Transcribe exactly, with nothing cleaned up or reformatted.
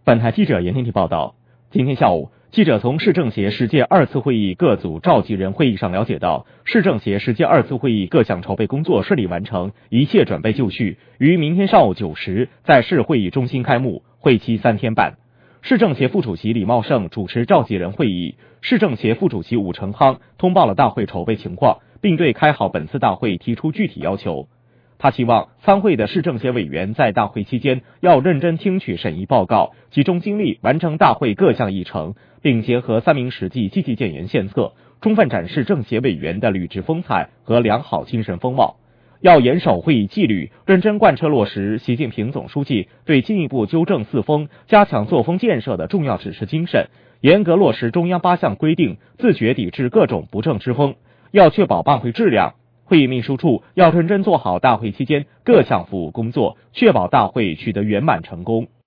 本台记者严天提报道，今天下午，记者从市政协十届二次会议各组召集人会议上了解到，市政协十届二次会议各项筹备工作顺利完成，一切准备就绪，于明天上午九时在市会议中心开幕，会期三天半。市政协副主席李茂盛主持召集人会议，市政协副主席武成康通报了大会筹备情况，并对开好本次大会提出具体要求。他希望参会的市政协委员在大会期间要认真听取审议报告，集中精力完成大会各项议程，并结合三明实际积极建言献策，充分展示政协委员的履职风采和良好精神风貌。要严守会议纪律，认真贯彻落实习近平总书记对进一步纠正四风、加强作风建设的重要指示精神，严格落实中央八项规定，自觉抵制各种不正之风。要确保办会质量，会议秘书处要认真做好大会期间各项服务工作，确保大会取得圆满成功。